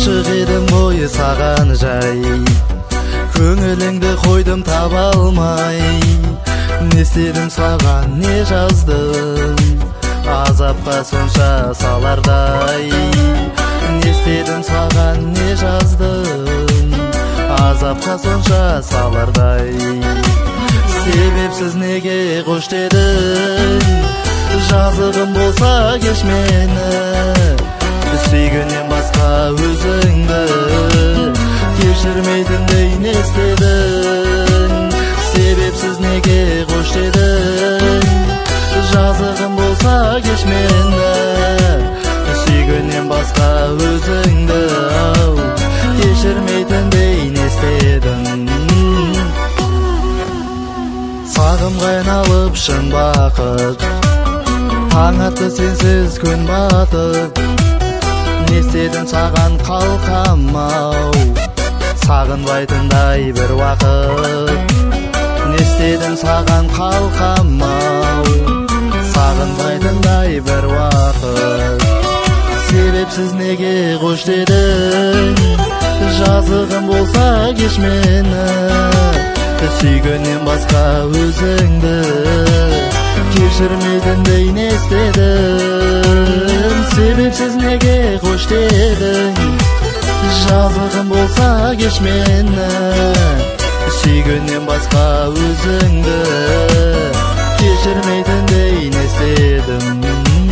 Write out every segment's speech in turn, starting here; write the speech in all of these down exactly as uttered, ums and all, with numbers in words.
ашык едім ғой саған жай, көңіліңді қойдым таба алмай. Не істедім саған, не жаздым, азапқа сонша салардай. Не істедім саған, не жаздым, азапқа сонша салардай. Себепсіз неге қош дедің, жазығым болса кеш мені. Сүйгеннен басқа өзіңді кешірмейтіндей не істедің. Себепсіз неге қош дедің, жазығым болса кеш мені. Сүйгеннен басқа өзіңді кешірмейтіндей не істедің. Сағымға айналып шын бақыт, таң атты сенсіз күн батып. Не істедім саған қалқам-ау, сағынбайтындай бір уақыт. Не істедім саған қалқам-ау, сағынбайтындай бір уақыт. Себепсіз неге қош дедің, жазығым болса кеш мені. Сүйгеннен басқа өзіңді кешірмейтіндей не істедің. Себепсіз неге қош дедің, жазығым болса кеш мені. Сүйгеннен басқа өзіңді кешірмейтіндей не істедің.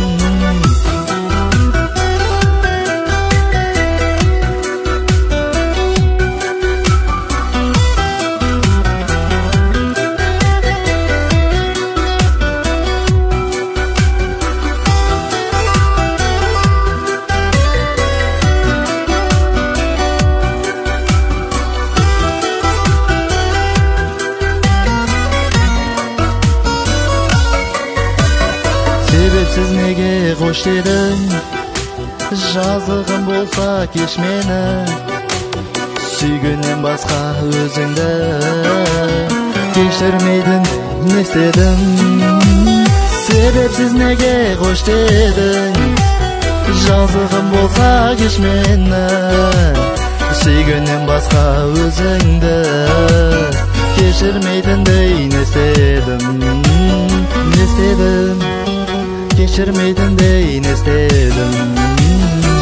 Себепсіз неге қош дедің, жазығым болса кеш мені. Сүйгеннен басқа өзіңді кешірмейтін не істедің. Себепсіз неге қош дедің, жазығым болса кеш мені. Сүйгеннен басқа өзіңді кешірмейтіндей не істедім. Не істедім, кешірмейтіндей не істедім.